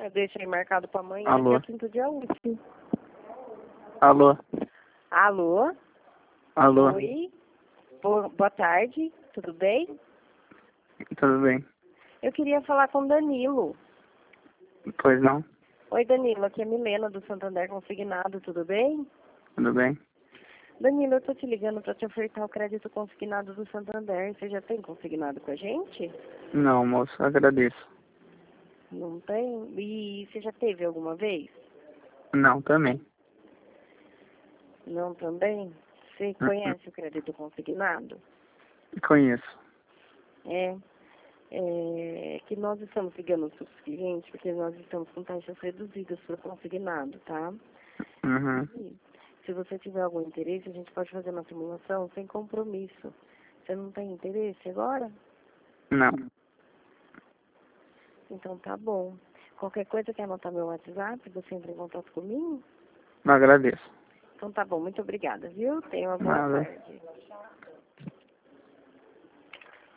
Eu deixei marcado para amanhã, Alô? dia 5 dia útil. Alô? Alô? Alô? Oi? Boa tarde, tudo bem? Tudo bem? Eu queria falar com o Danilo. Pois não? Oi, Danilo, aqui é Milena do Santander Consignado, tudo bem? Tudo bem? Danilo, eu tô te ligando para te ofertar o crédito consignado do Santander. Você já tem consignado com a gente? Não, moço, agradeço. Não tem? E você já teve alguma vez? Não, também. Não também? Você conhece o crédito consignado? Conheço. Que nós estamos ligando os seus clientes porque nós estamos com taxas reduzidas para consignado, tá? Uhum. E se você tiver algum interesse, a gente pode fazer uma simulação sem compromisso. Você não tem interesse agora? Não. Então tá bom. Qualquer coisa quer anotar meu WhatsApp, você entra em contato comigo? Não agradeço. Então tá bom, muito obrigada, viu? Tenha uma boa Nada. tarde.